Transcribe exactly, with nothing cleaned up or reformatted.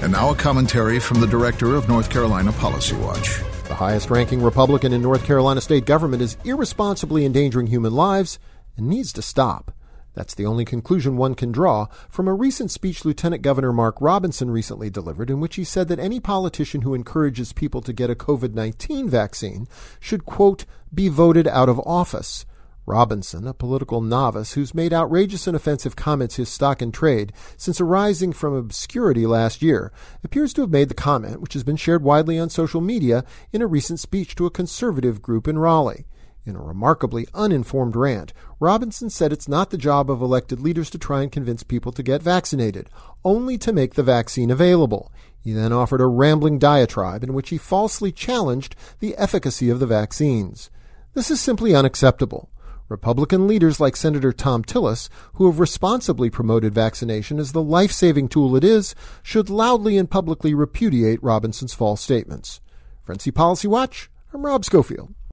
And now a commentary from the director of North Carolina Policy Watch. The highest-ranking Republican in North Carolina state government is irresponsibly endangering human lives and needs to stop. That's the only conclusion one can draw from a recent speech Lieutenant Governor Mark Robinson recently delivered, in which he said that any politician who encourages people to get a covid nineteen vaccine should, quote, be voted out of office. Robinson, a political novice who's made outrageous and offensive comments his stock in trade since arising from obscurity last year, appears to have made the comment, which has been shared widely on social media, in a recent speech to a conservative group in Raleigh. In a remarkably uninformed rant, Robinson said it's not the job of elected leaders to try and convince people to get vaccinated, only to make the vaccine available. He then offered a rambling diatribe in which he falsely challenged the efficacy of the vaccines. This is simply unacceptable. Republican leaders like Senator Thom Tillis, who have responsibly promoted vaccination as the life-saving tool it is, should loudly and publicly repudiate Robinson's false statements. For N C Policy Watch, I'm Rob Schofield.